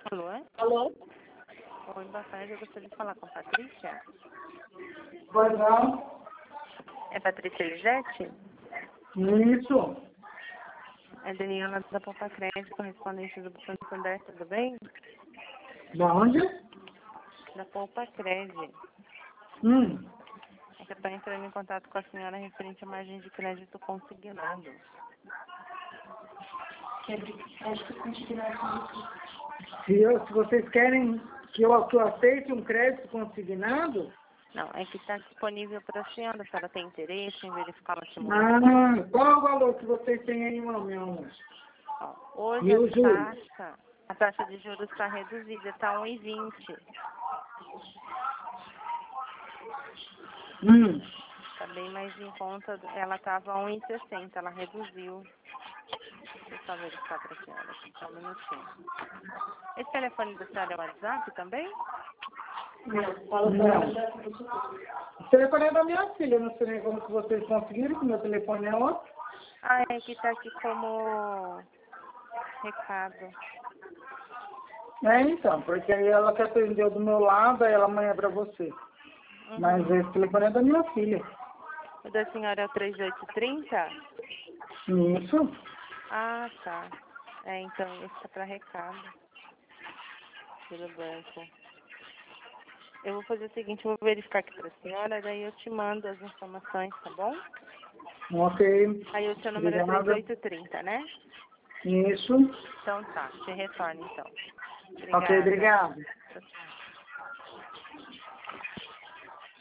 Alô? Alô? Oi, boa tarde. Eu gostaria de falar com a Patrícia. Pois não? É Patrícia Elisete? Isso. É Daniela da Poupa Crédito, correspondente do Santander, tudo bem? Da onde? Da Poupa Crédito. É que eu estou entrando em contato com a senhora referente à margem de crédito consignado. Se vocês querem que eu aceite um crédito consignado? Não, é que está disponível para a senhora tem interesse em verificar uma simulação. Qual é o valor que vocês têm aí, meu amor? Ó, hoje Mil juros. a taxa de juros está reduzida, está 1,20. Está bem mais em conta, ela estava 1,60, ela reduziu. Deixa eu só verificar para a senhora aqui, só um minutinho. Esse telefone da senhora é o WhatsApp também? Não. O telefone é da minha filha, não sei nem como que vocês conseguiram, que meu telefone é outro. Ah, é que está aqui como recado. Então, porque aí ela que atendeu do meu lado, aí ela amanhã pra você. Mas esse telefone é da minha filha. O da senhora é o 3830? Isso. Ah, tá. É, então, esse é para recado. Pelo banco. Eu vou fazer o seguinte, eu vou verificar aqui para a senhora, daí eu te mando as informações, tá bom? Ok. Aí o seu número é Obrigada. 3830, né? Isso. Então tá, te retorno então. Ok, Obrigada. obrigado. Tchau, tchau.